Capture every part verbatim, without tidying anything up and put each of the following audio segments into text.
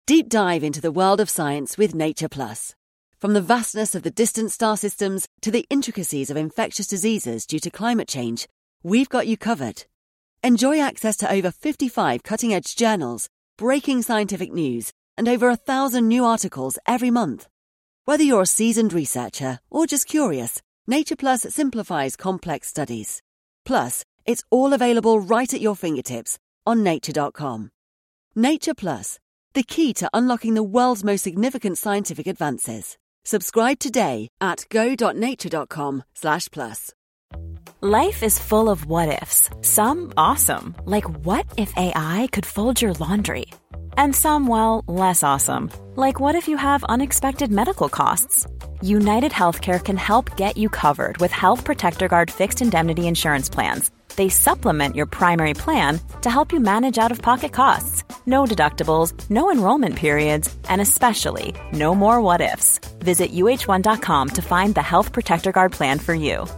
Deep dive into the world of science with Nature Plus. From the vastness of the distant star systems to the intricacies of infectious diseases due to climate change, we've got you covered. Enjoy access to over fifty-five cutting-edge journals, breaking scientific news, and over a thousand new articles every month. Whether you're a seasoned researcher or just curious, Nature Plus simplifies complex studies. Plus, it's all available right at your fingertips on nature dot com. Nature Plus, the key to unlocking the world's most significant scientific advances. Subscribe today at go dot nature dot com slash plus. Life is full of what-ifs. Some awesome, like what if A I could fold your laundry? And some, well, less awesome, like what if you have unexpected medical costs? United Healthcare can help get you covered with Health Protector Guard fixed indemnity insurance plans. They supplement your primary plan to help you manage out-of-pocket costs. No deductibles, no enrollment periods, and especially no more what-ifs. Visit U H one dot com to find the Health Protector Guard plan for you.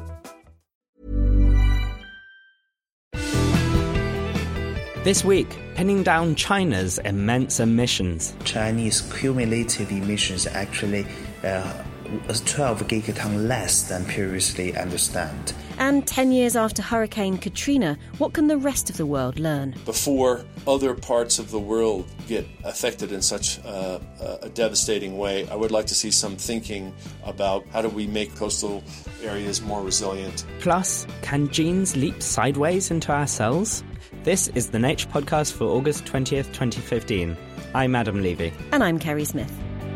This week, pinning down China's immense emissions. Chinese cumulative emissions actually uh, twelve gigaton less than previously understood. And ten years after Hurricane Katrina, what can the rest of the world learn? Before other parts of the world get affected in such uh, a devastating way, I would like to see some thinking about how do we make coastal areas more resilient. Plus, can genes leap sideways into our cells? This is the Nature Podcast for August twentieth, twenty fifteen. I'm Adam Levy. And I'm Kerry Smith.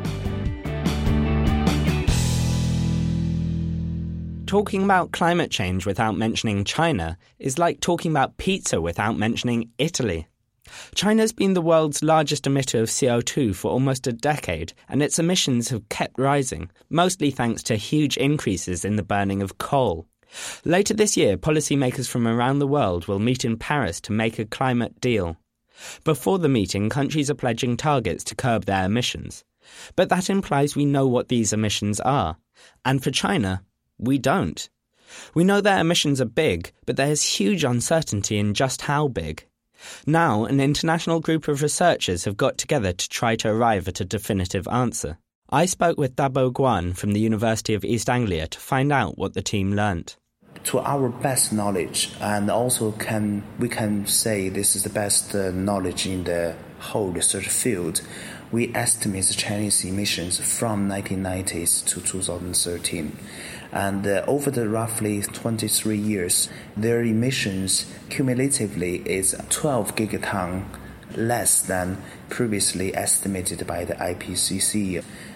Talking about climate change without mentioning China is like talking about pizza without mentioning Italy. China's been the world's largest emitter of C O two for almost a decade, and its emissions have kept rising, mostly thanks to huge increases in the burning of coal. Later this year, policymakers from around the world will meet in Paris to make a climate deal. Before the meeting, countries are pledging targets to curb their emissions. But that implies we know what these emissions are. And for China, we don't. We know their emissions are big, but there's huge uncertainty in just how big. Now, an international group of researchers have got together to try to arrive at a definitive answer. I spoke with Dabo Guan from the University of East Anglia to find out what the team learnt. To our best knowledge, and also can we can say this is the best uh, knowledge in the whole research field, we estimate the Chinese emissions from nineteen nineties to two thousand thirteen. And uh, over the roughly twenty-three years, their emissions cumulatively is twelve gigaton less than previously estimated by the I P C C.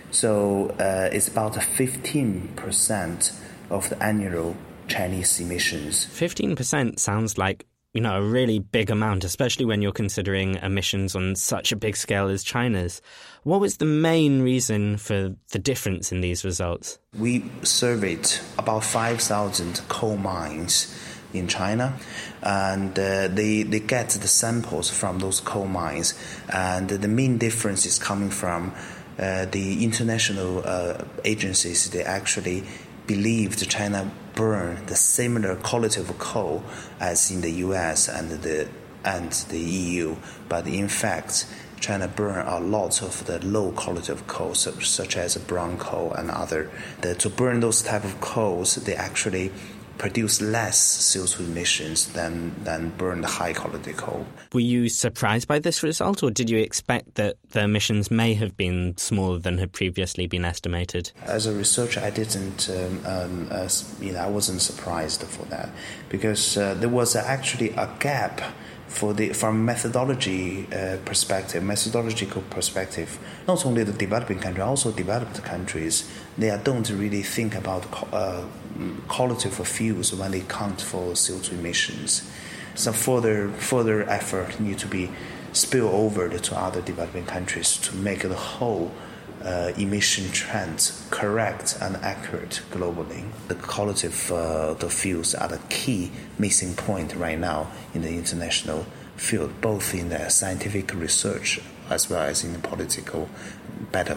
So uh, it's about fifteen percent of the annual Chinese emissions. fifteen percent sounds like, you know, a really big amount, especially when you're considering emissions on such a big scale as China's. What was the main reason for the difference in these results? We surveyed about five thousand coal mines in China, and uh, they, they get the samples from those coal mines, and the main difference is coming from uh, the international uh, agencies. They actually believe that China burn the similar quality of coal as in the U S and the and the E U, but in fact, China burn a lot of the low quality of coal, such as brown coal and other. The, to burn those type of coals, they actually produce less C O two emissions than, than burn the high quality coal. Were you surprised by this result, or did you expect that the emissions may have been smaller than had previously been estimated? As a researcher, I didn't, um, um, uh, you know, I wasn't surprised for that, because uh, there was actually a gap for the from methodology uh, perspective, methodological perspective. Not only the developing countries, also developed countries, they don't really think about uh, quality of fuels when they count for C O two emissions. So further further effort need to be spill over to other developing countries to make the whole uh, emission trends correct and accurate globally. The quality of uh, the fuels are the key missing point right now in the international field, both in the scientific research as well as in the political battles.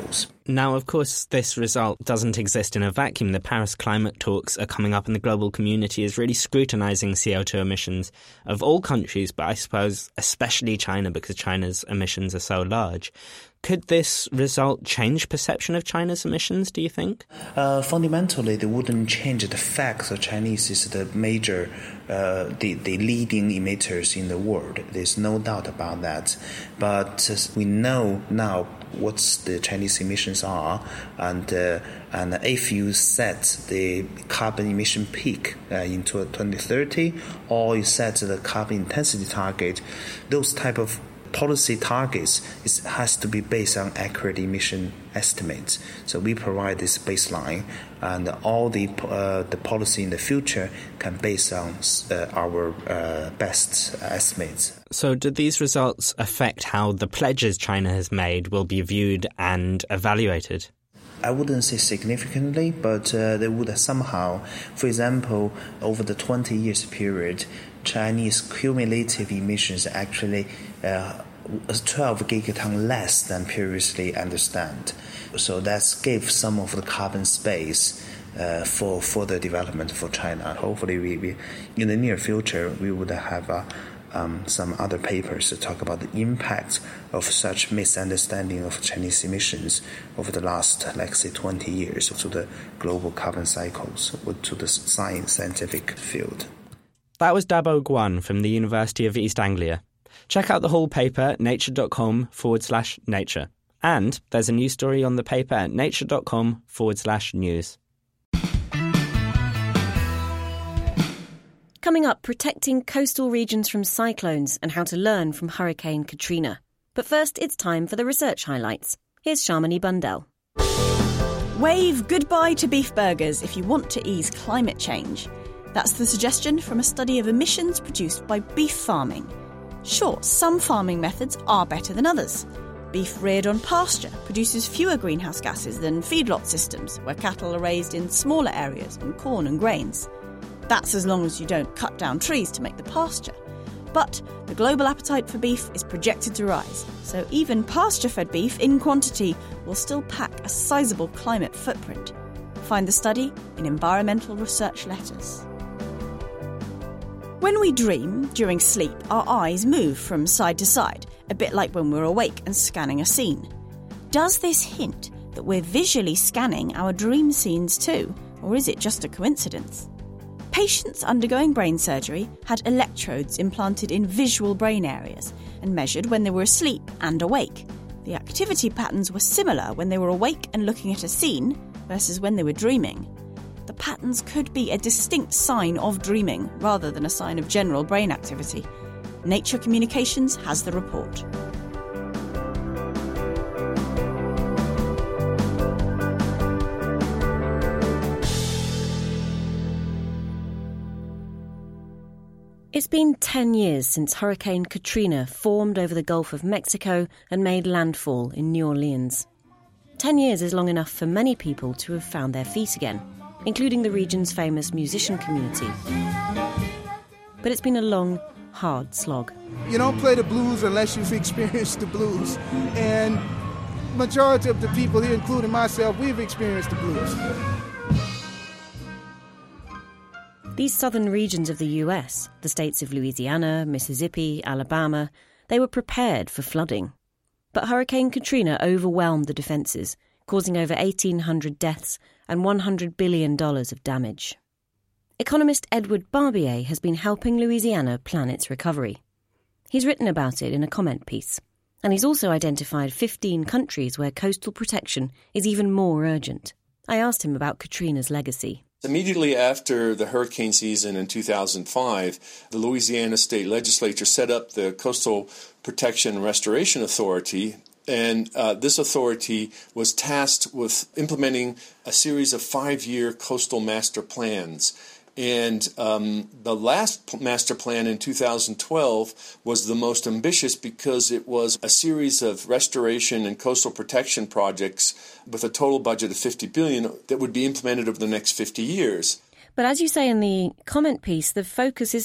Now, of course, this result doesn't exist in a vacuum. The Paris climate talks are coming up and the global community is really scrutinising C O two emissions of all countries, but I suppose especially China because China's emissions are so large. Could this result change perception of China's emissions, do you think? Uh, fundamentally, they wouldn't change the fact that Chinese is the major, uh, the, the leading emitters in the world. There's no doubt about that. But uh, we know now what the Chinese emissions are, and uh, and if you set the carbon emission peak uh, into twenty thirty, or you set the carbon intensity target, those type of policy targets is, has to be based on accurate emission estimates. So we provide this baseline, and all the uh, the policy in the future can base on uh, our uh, best estimates. So do these results affect how the pledges China has made will be viewed and evaluated? I wouldn't say significantly, but uh, they would somehow, for example, over the twenty years period, Chinese cumulative emissions actually uh, twelve gigaton less than previously understand. So that gave some of the carbon space uh, for further development for China. Hopefully, we, we in the near future, we would have uh, um, some other papers to talk about the impact of such misunderstanding of Chinese emissions over the last, like say, twenty years to the global carbon cycles, to the science scientific field. That was Dabo Guan from the University of East Anglia. Check out the whole paper at nature.com forward slash nature. And there's a new story on the paper at nature.com forward slash news. Coming up, protecting coastal regions from cyclones and how to learn from Hurricane Katrina. But first, it's time for the research highlights. Here's Shamini Bundell. Wave goodbye to beef burgers if you want to ease climate change. That's the suggestion from a study of emissions produced by beef farming. Sure, some farming methods are better than others. Beef reared on pasture produces fewer greenhouse gases than feedlot systems, where cattle are raised in smaller areas on corn and grains. That's as long as you don't cut down trees to make the pasture. But the global appetite for beef is projected to rise, so even pasture-fed beef in quantity will still pack a sizable climate footprint. Find the study in Environmental Research Letters. When we dream, during sleep, our eyes move from side to side, a bit like when we're awake and scanning a scene. Does this hint that we're visually scanning our dream scenes too, or is it just a coincidence? Patients undergoing brain surgery had electrodes implanted in visual brain areas and measured when they were asleep and awake. The activity patterns were similar when they were awake and looking at a scene versus when they were dreaming. The patterns could be a distinct sign of dreaming rather than a sign of general brain activity. Nature Communications has the report. It's been ten years since Hurricane Katrina formed over the Gulf of Mexico and made landfall in New Orleans. Ten years is long enough for many people to have found their feet again, including the region's famous musician community. But it's been a long, hard slog. You don't play the blues unless you've experienced the blues. And majority of the people here, including myself, we've experienced the blues. These southern regions of the U S, the states of Louisiana, Mississippi, Alabama, they were prepared for flooding. But Hurricane Katrina overwhelmed the defences, causing over eighteen hundred deaths and one hundred billion dollars of damage. Economist Edward Barbier has been helping Louisiana plan its recovery. He's written about it in a comment piece, and he's also identified fifteen countries where coastal protection is even more urgent. I asked him about Katrina's legacy. Immediately after the hurricane season in two thousand five, the Louisiana State Legislature set up the Coastal Protection and Restoration Authority, and uh, this authority was tasked with implementing a series of five-year coastal master plans. And um, the last master plan in two thousand twelve was the most ambitious because it was a series of restoration and coastal protection projects with a total budget of fifty billion dollars that would be implemented over the next fifty years. But as you say in the comment piece, the focus isn't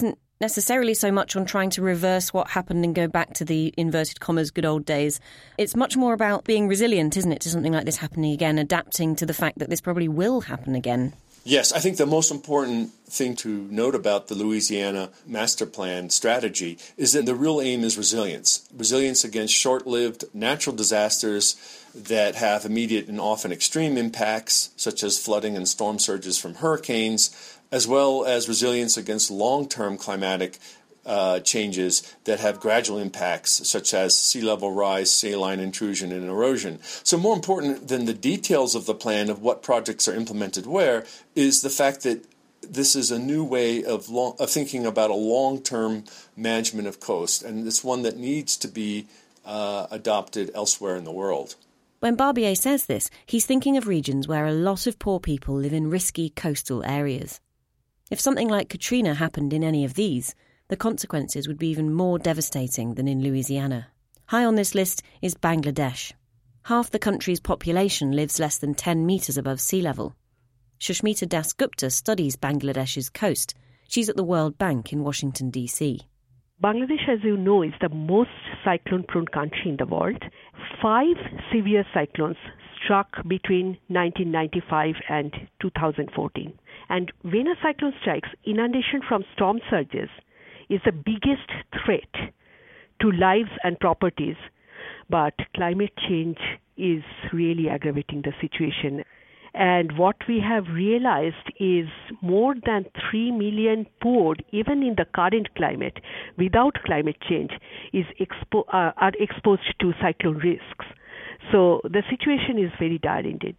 necessarily so much on trying to reverse what happened and go back to the inverted commas good old days. It's much more about being resilient, isn't it, to something like this happening again, adapting to the fact that this probably will happen again. Yes, I think the most important thing to note about the Louisiana Master Plan strategy is that the real aim is resilience. Resilience against short-lived natural disasters that have immediate and often extreme impacts, such as flooding and storm surges from hurricanes, as well as resilience against long-term climatic uh, changes that have gradual impacts, such as sea level rise, saline intrusion, and erosion. So more important than the details of the plan of what projects are implemented where is the fact that this is a new way of, long, of thinking about a long-term management of coast, and it's one that needs to be uh, adopted elsewhere in the world. When Barbier says this, he's thinking of regions where a lot of poor people live in risky coastal areas. If something like Katrina happened in any of these, the consequences would be even more devastating than in Louisiana. High on this list is Bangladesh. Half the country's population lives less than ten metres above sea level. Shushmita Das Gupta studies Bangladesh's coast. She's at the World Bank in Washington, D C. Bangladesh, as you know, is the most cyclone-prone country in the world. Five severe cyclones struck between nineteen ninety-five and two thousand fourteen. And when a cyclone strikes, inundation from storm surges is the biggest threat to lives and properties. But climate change is really aggravating the situation. And what we have realized is more than three million poor, even in the current climate, without climate change, is expo- uh, are exposed to cyclone risks. So the situation is very dire indeed.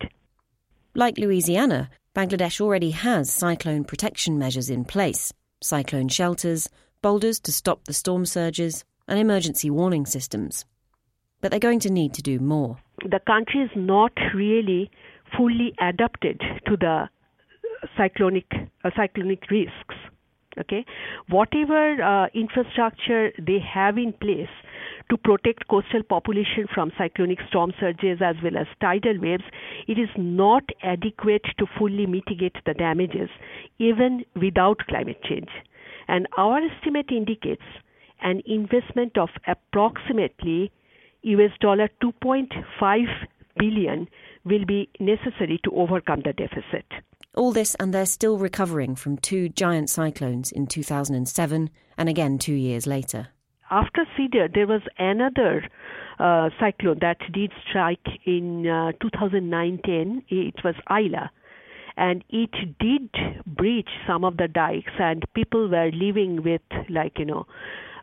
Like Louisiana, Bangladesh already has cyclone protection measures in place, cyclone shelters, boulders to stop the storm surges, and emergency warning systems. But they're going to need to do more. The country is not really fully adapted to the cyclonic uh, cyclonic risks. Okay, whatever uh, infrastructure they have in place to protect coastal population from cyclonic storm surges as well as tidal waves, it is not adequate to fully mitigate the damages, even without climate change. And our estimate indicates an investment of approximately U S dollar two point five billion will be necessary to overcome the deficit. All this, and they're still recovering from two giant cyclones in two thousand seven and again two years later. After Cedar, there was another uh, cyclone that did strike in uh, two thousand nine ten. It was Isla. And it did breach some of the dikes, and people were living with, like, you know,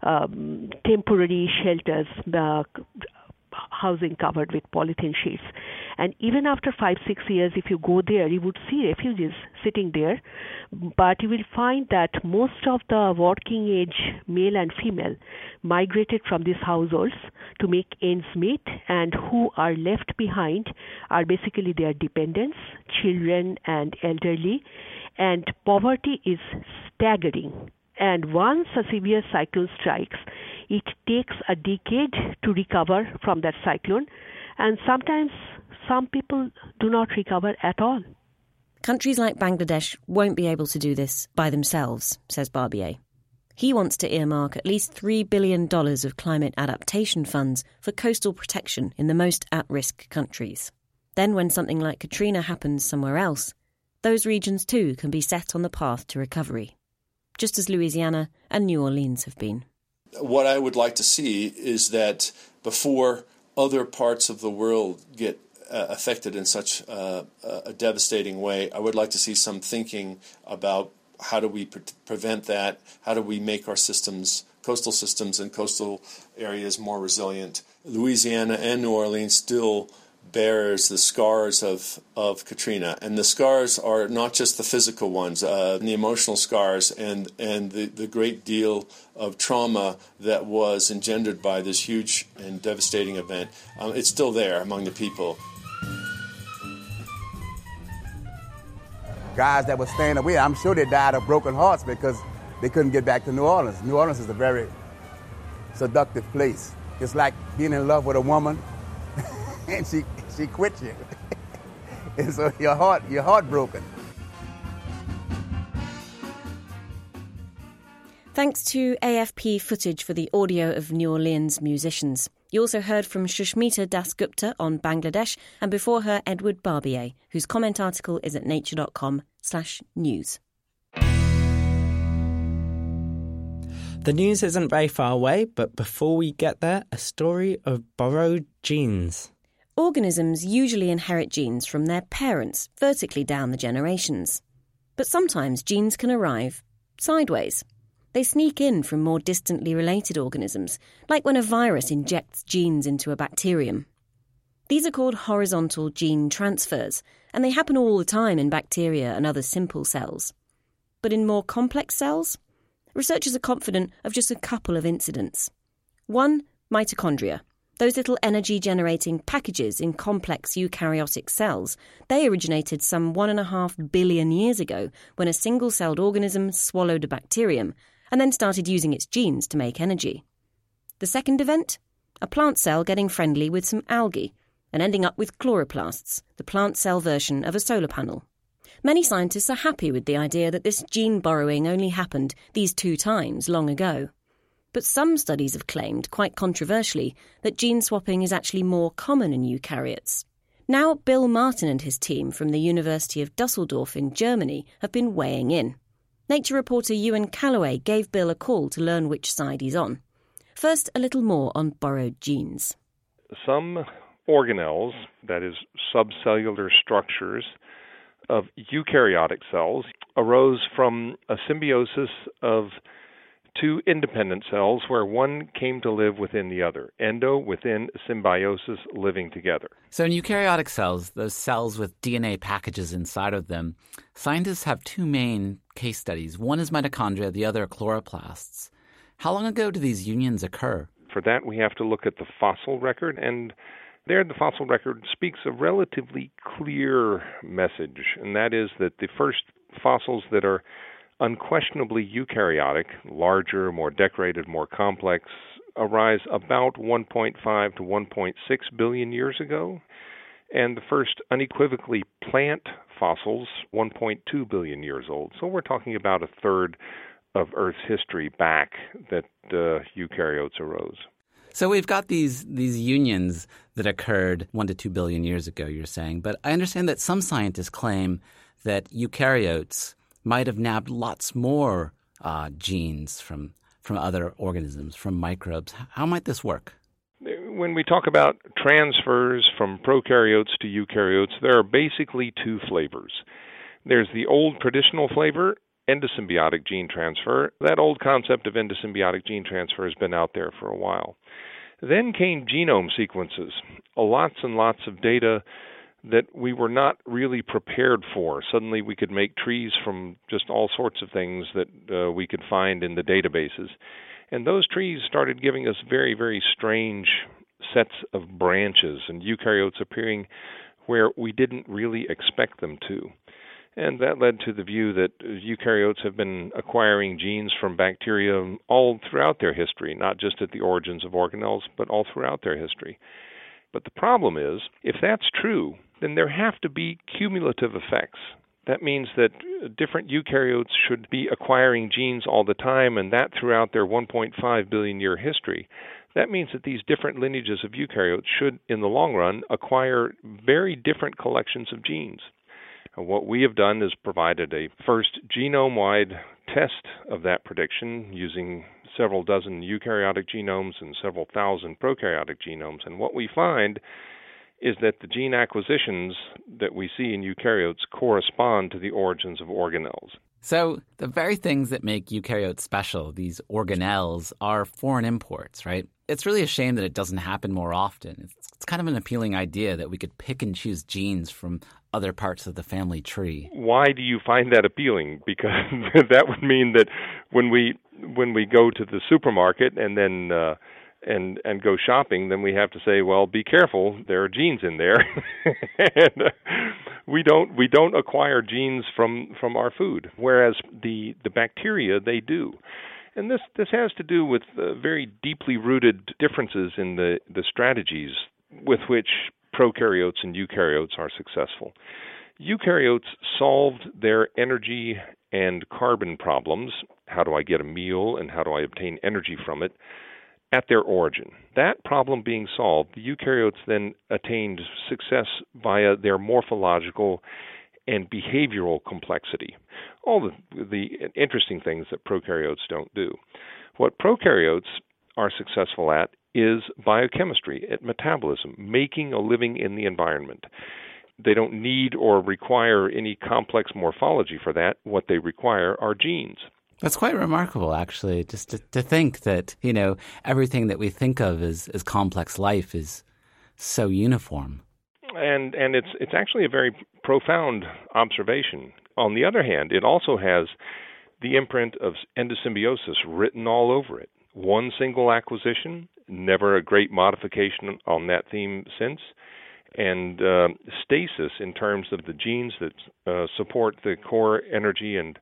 um, temporary shelters, uh, housing covered with polythene sheets. And even after five, six years, if you go there, you would see refugees sitting there. But you will find that most of the working age male and female migrated from these households to make ends meet, and who are left behind are basically their dependents, children and elderly. And poverty is staggering. And once a severe cyclone strikes, it takes a decade to recover from that cyclone, and sometimes some people do not recover at all. Countries like Bangladesh won't be able to do this by themselves, says Barbier. He wants to earmark at least three billion dollars of climate adaptation funds for coastal protection in the most at-risk countries. Then when something like Katrina happens somewhere else, those regions too can be set on the path to recovery, just as Louisiana and New Orleans have been. What I would like to see is that before other parts of the world get uh, affected in such uh, a devastating way, I would like to see some thinking about how do we pre- prevent that, how do we make our systems, coastal systems and coastal areas more resilient. Louisiana and New Orleans still bears the scars of, of Katrina. And the scars are not just the physical ones, uh, the emotional scars and, and the, the great deal of trauma that was engendered by this huge and devastating event. Um, it's still there among the people. Guys that were staying away, I'm sure they died of broken hearts because they couldn't get back to New Orleans. New Orleans is a very seductive place. It's like being in love with a woman and she she quit you. And so your heart, you're heartbroken. Thanks to A F P footage for the audio of New Orleans musicians. You also heard from Shushmita Dasgupta on Bangladesh, and before her, Edward Barbier, whose comment article is at nature.com slash news. The news isn't very far away, but before we get there, a story of borrowed genes. Organisms usually inherit genes from their parents, vertically down the generations. But sometimes genes can arrive sideways. They sneak in from more distantly related organisms, like when a virus injects genes into a bacterium. These are called horizontal gene transfers, and they happen all the time in bacteria and other simple cells. But in more complex cells, researchers are confident of just a couple of incidents. One, mitochondria. Those little energy-generating packages in complex eukaryotic cells, they originated some one and a half billion years ago when a single-celled organism swallowed a bacterium and then started using its genes to make energy. The second event? A plant cell getting friendly with some algae and ending up with chloroplasts, the plant cell version of a solar panel. Many scientists are happy with the idea that this gene borrowing only happened these two times long ago. But some studies have claimed, quite controversially, that gene swapping is actually more common in eukaryotes. Now Bill Martin and his team from the University of Dusseldorf in Germany have been weighing in. Nature reporter Ewan Calloway gave Bill a call to learn which side he's on. First, a little more on borrowed genes. Some organelles, that is, subcellular structures of eukaryotic cells, arose from a symbiosis of two independent cells where one came to live within the other, endo within symbiosis living together. So in eukaryotic cells, those cells with D N A packages inside of them, scientists have two main case studies. One is mitochondria, the other chloroplasts. How long ago do these unions occur? For that, we have to look at the fossil record, and there the fossil record speaks a relatively clear message, and that is that the first fossils that are unquestionably eukaryotic, larger, more decorated, more complex, arise about one point five to one point six billion years ago. And the first unequivocally plant fossils, one point two billion years old. So we're talking about a third of Earth's history back that uh, eukaryotes arose. So we've got these these unions that occurred one to two billion years ago, you're saying. But I understand that some scientists claim that eukaryotes might have nabbed lots more uh, genes from from other organisms, from microbes. How might this work? When we talk about transfers from prokaryotes to eukaryotes, there are basically two flavors. There's the old traditional flavor, endosymbiotic gene transfer. That old concept of endosymbiotic gene transfer has been out there for a while. Then came genome sequences, lots and lots of data that we were not really prepared for. Suddenly we could make trees from just all sorts of things that uh, we could find in the databases. And those trees started giving us very, very strange sets of branches and eukaryotes appearing where we didn't really expect them to. And that led to the view that eukaryotes have been acquiring genes from bacteria all throughout their history, not just at the origins of organelles, but all throughout their history. But the problem is, if that's true, then there have to be cumulative effects. That means that different eukaryotes should be acquiring genes all the time, and that throughout their one point five billion year history. That means that these different lineages of eukaryotes should, in the long run, acquire very different collections of genes. And what we have done is provided a first genome-wide test of that prediction using several dozen eukaryotic genomes and several thousand prokaryotic genomes. And what we find is that the gene acquisitions that we see in eukaryotes correspond to the origins of organelles. So the very things that make eukaryotes special, these organelles, are foreign imports, right? It's really a shame that it doesn't happen more often. It's, it's kind of an appealing idea that we could pick and choose genes from other parts of the family tree. Why do you find that appealing? Because that would mean that when we when we go to the supermarket and then uh, and and go shopping, then we have to say, well, be careful, there are genes in there. and uh, we don't we don't acquire genes from, from our food, whereas the, the bacteria, they do. And this, this has to do with uh, very deeply rooted differences in the, the strategies with which prokaryotes and eukaryotes are successful. Eukaryotes solved their energy and carbon problems, how do I get a meal and how do I obtain energy from it, at their origin. That problem being solved, the eukaryotes then attained success via their morphological and behavioral complexity, all the, the interesting things that prokaryotes don't do. What prokaryotes are successful at is biochemistry, at metabolism, making a living in the environment. They don't need or require any complex morphology for that. What they require are genes. That's quite remarkable, actually, just to, to think that, you know, everything that we think of as, as complex life is so uniform. And and it's it's actually a very profound observation. On the other hand, it also has the imprint of endosymbiosis written all over it. One single acquisition, never a great modification on that theme since, and uh, stasis in terms of the genes that uh, support the core energy and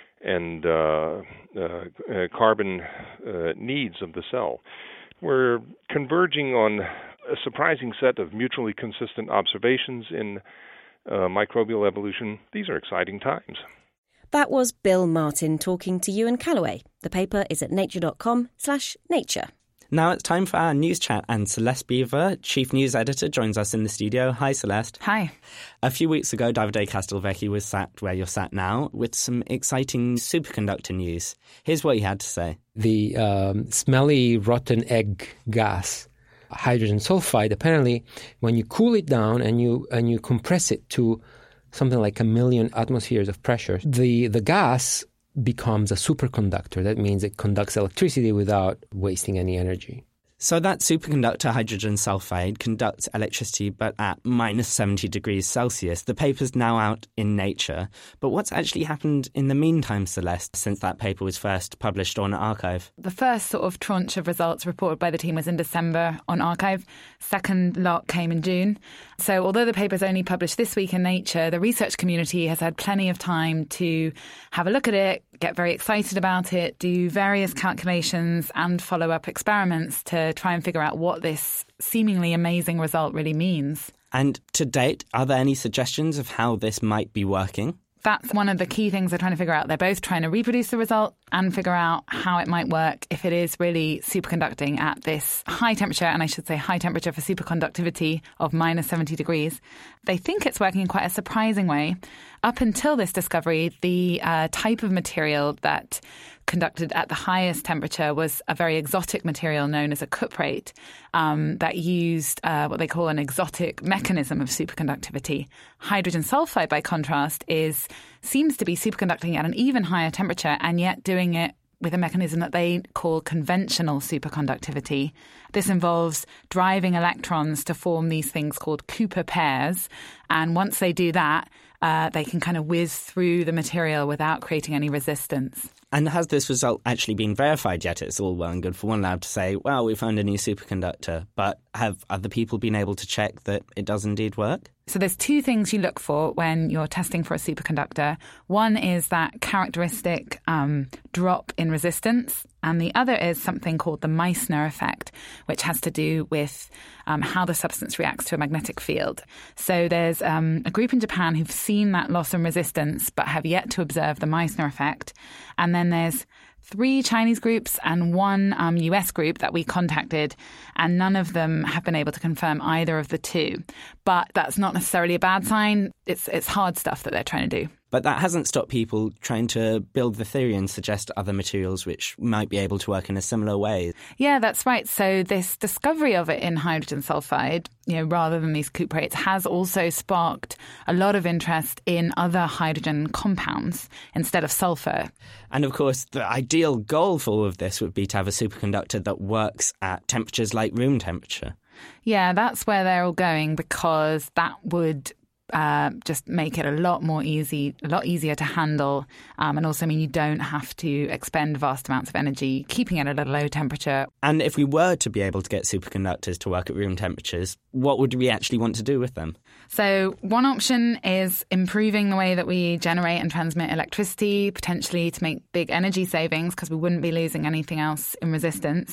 and uh, uh, uh, carbon uh, needs of the cell. We're converging on a surprising set of mutually consistent observations in uh, microbial evolution. These are exciting times. That was Bill Martin talking to Ewan Callaway. The paper is at nature.com slash nature. Now it's time for our news chat, and Celeste Beaver, Chief News Editor, joins us in the studio. Hi, Celeste. Hi. A few weeks ago, Davide Castelvecchi was sat where you're sat now with some exciting superconductor news. Here's what he had to say. The um, smelly, rotten egg gas, hydrogen sulfide, apparently, when you cool it down and you and you compress it to something like a million atmospheres of pressure, the, the gas becomes a superconductor. That means it conducts electricity without wasting any energy. So that superconductor hydrogen sulfide conducts electricity but at minus seventy degrees Celsius. The paper's now out in Nature. But what's actually happened in the meantime, Celeste, since that paper was first published on Archive? The first sort of tranche of results reported by the team was in December on Archive. Second lot came in June. So although the paper's only published this week in Nature, the research community has had plenty of time to have a look at it, get very excited about it, do various calculations and follow-up experiments to try and figure out what this seemingly amazing result really means. And to date, are there any suggestions of how this might be working? That's one of the key things they're trying to figure out. They're both trying to reproduce the result and figure out how it might work if it is really superconducting at this high temperature, and I should say high temperature for superconductivity of minus seventy degrees. They think it's working in quite a surprising way. Up until this discovery, the uh, type of material that conducted at the highest temperature was a very exotic material known as a cuprate um, that used uh, what they call an exotic mechanism of superconductivity. Hydrogen sulfide, by contrast, is seems to be superconducting at an even higher temperature and yet doing it with a mechanism that they call conventional superconductivity. This involves driving electrons to form these things called Cooper pairs. And once they do that, uh, they can kind of whiz through the material without creating any resistance. And has this result actually been verified yet? It's all well and good for one lab to say, well, we found a new superconductor, but have other people been able to check that it does indeed work? So there's two things you look for when you're testing for a superconductor. One is that characteristic um, drop in resistance, and the other is something called the Meissner effect, which has to do with um, how the substance reacts to a magnetic field. So there's um, a group in Japan who've seen that loss in resistance but have yet to observe the Meissner effect. And then there's three Chinese groups and one um, U S group that we contacted, and none of them have been able to confirm either of the two. But that's not necessarily a bad sign. It's it's hard stuff that they're trying to do. But that hasn't stopped people trying to build the theory and suggest other materials which might be able to work in a similar way. Yeah, that's right. So this discovery of it in hydrogen sulfide, you know, rather than these cuprates, has also sparked a lot of interest in other hydrogen compounds instead of sulfur. And of course, the ideal goal for all of this would be to have a superconductor that works at temperatures like room temperature. Yeah, that's where they're all going, because that would Uh, just make it a lot more easy, a lot easier to handle. Um, and also mean you don't have to expend vast amounts of energy keeping it at a low temperature. And if we were to be able to get superconductors to work at room temperatures, what would we actually want to do with them? So one option is improving the way that we generate and transmit electricity, potentially to make big energy savings because we wouldn't be losing anything else in resistance.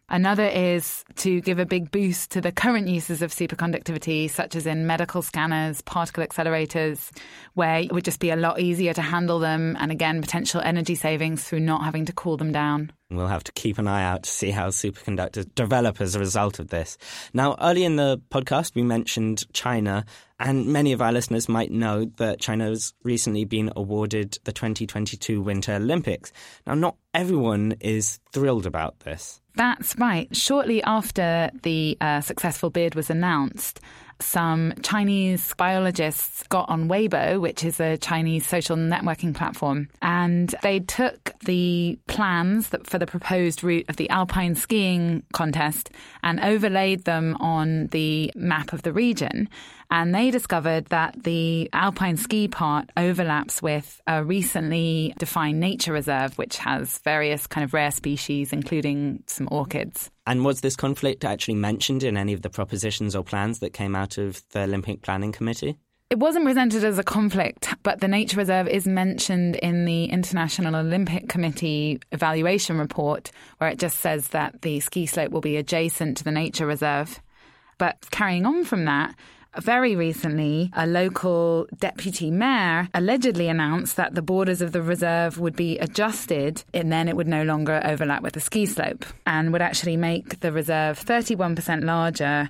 Another is to give a big boost to the current uses of superconductivity, such as in medical scanners, particle accelerators, where it would just be a lot easier to handle them, and again, potential energy savings through not having to cool them down. We'll have to keep an eye out to see how superconductors develop as a result of this. Now, early in the podcast, we mentioned China, and many of our listeners might know that China has recently been awarded the twenty twenty-two Winter Olympics. Now, not everyone is thrilled about this. That's right. Shortly after the uh, successful bid was announced, some Chinese biologists got on Weibo, which is a Chinese social networking platform, and they took the plans that for the proposed route of the alpine skiing contest and overlaid them on the map of the region. And they discovered that the alpine ski part overlaps with a recently defined nature reserve, which has various kind of rare species, including some orchids. And was this conflict actually mentioned in any of the propositions or plans that came out of the Olympic Planning Committee? It wasn't presented as a conflict, but the nature reserve is mentioned in the International Olympic Committee evaluation report, where it just says that the ski slope will be adjacent to the nature reserve. But carrying on from that, very recently, a local deputy mayor allegedly announced that the borders of the reserve would be adjusted and then it would no longer overlap with the ski slope and would actually make the reserve thirty-one percent larger.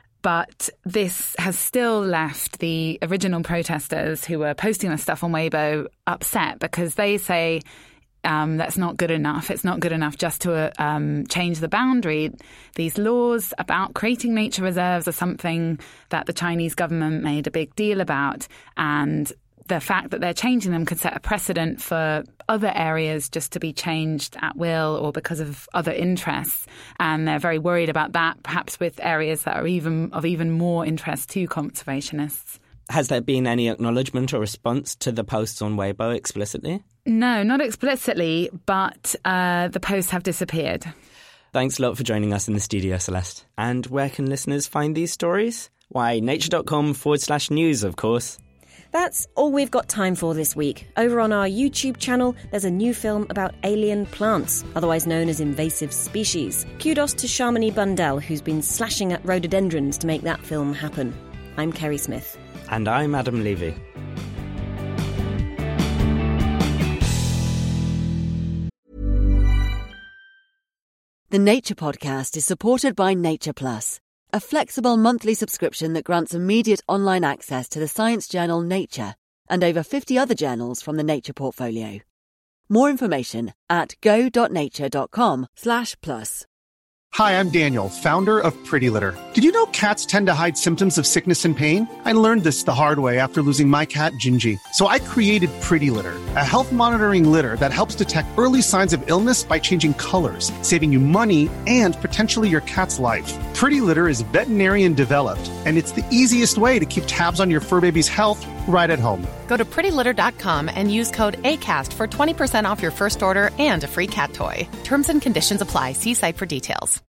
But this has still left the original protesters who were posting this stuff on Weibo upset because they say Um, that's not good enough. It's not good enough just to um, change the boundary. These laws about creating nature reserves are something that the Chinese government made a big deal about. And the fact that they're changing them could set a precedent for other areas just to be changed at will or because of other interests. And they're very worried about that, perhaps with areas that are even of even more interest to conservationists. Has there been any acknowledgement or response to the posts on Weibo explicitly? No, not explicitly, but uh, the posts have disappeared. Thanks a lot for joining us in the studio, Celeste. And where can listeners find these stories? Why, nature.com forward slash news, of course. That's all we've got time for this week. Over on our YouTube channel, there's a new film about alien plants, otherwise known as invasive species. Kudos to Shamini Bundell, who's been slashing at rhododendrons to make that film happen. I'm Kerry Smith. And I'm Adam Levy. The Nature Podcast is supported by Nature Plus, a flexible monthly subscription that grants immediate online access to the science journal Nature and over fifty other journals from the Nature portfolio. More information at go.nature.com slash plus. Hi, I'm Daniel, founder of Pretty Litter. Did you know cats tend to hide symptoms of sickness and pain? I learned this the hard way after losing my cat, Gingy. So I created Pretty Litter, a health monitoring litter that helps detect early signs of illness by changing colors, saving you money and potentially your cat's life. Pretty Litter is veterinarian developed, and it's the easiest way to keep tabs on your fur baby's health right at home. Go to pretty litter dot com and use code ACAST for twenty percent off your first order and a free cat toy. Terms and conditions apply. See site for details.